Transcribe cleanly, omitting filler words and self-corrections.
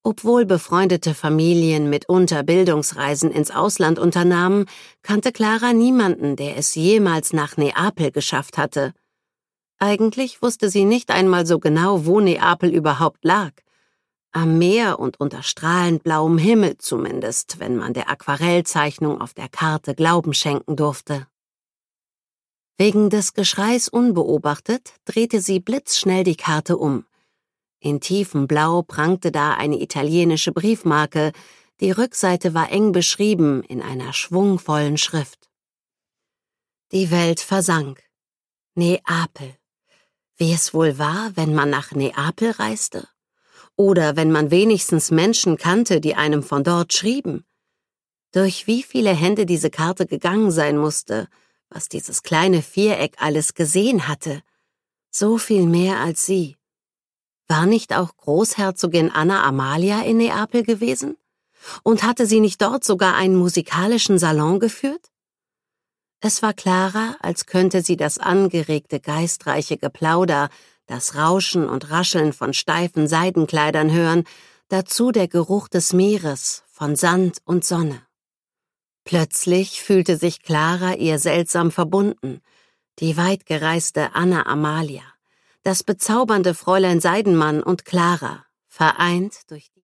Obwohl befreundete Familien mitunter Bildungsreisen ins Ausland unternahmen, kannte Clara niemanden, der es jemals nach Neapel geschafft hatte. Eigentlich wusste sie nicht einmal so genau, wo Neapel überhaupt lag. Am Meer und unter strahlend blauem Himmel zumindest, wenn man der Aquarellzeichnung auf der Karte Glauben schenken durfte. Wegen des Geschreis unbeobachtet, drehte sie blitzschnell die Karte um. In tiefem Blau prangte da eine italienische Briefmarke, die Rückseite war eng beschrieben in einer schwungvollen Schrift. Die Welt versank. Neapel. Wie es wohl war, wenn man nach Neapel reiste? Oder wenn man wenigstens Menschen kannte, die einem von dort schrieben? Durch wie viele Hände diese Karte gegangen sein musste, was dieses kleine Viereck alles gesehen hatte. So viel mehr als sie. War nicht auch Großherzogin Anna Amalia in Neapel gewesen? Und hatte sie nicht dort sogar einen musikalischen Salon geführt? Es war Clara, als könnte sie das angeregte, geistreiche Geplauder, das Rauschen und Rascheln von steifen Seidenkleidern hören, dazu der Geruch des Meeres, von Sand und Sonne. Plötzlich fühlte sich Clara ihr seltsam verbunden, die weitgereiste Anna Amalia, das bezaubernde Fräulein Seidenmann und Clara, vereint durch die